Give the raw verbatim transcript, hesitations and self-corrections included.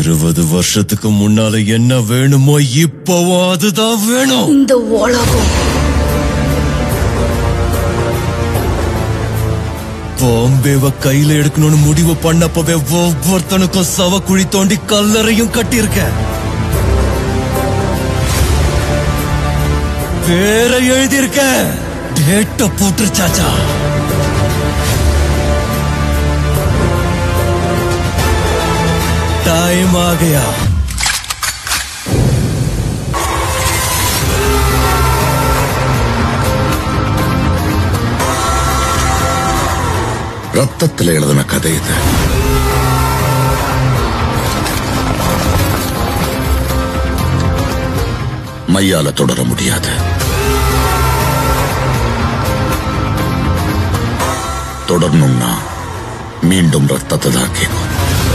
இருபது வருஷத்துக்கு முன்னால என்ன வேணுமோ இப்பவும் அதுதான் வேணும். இந்த உலகம் பாம்பேவ கையில எடுக்கணும்னு முடிவு பண்ணப்பவே ஒவ்வொருத்தனுக்கும் சவ குழி தோண்டி கல்லறையும் கட்டியிருக்க. பேரை எழுதியிருக்க, டேட்ட போட்டுருச்சாச்சா. டைம் ஆகையா? ரத்தத்தில் எழுதின கதை இது. மையால தொடர முடியாது. தொடரணும்னா மீண்டும் ரத்தத்தை தான் கேட்கும்.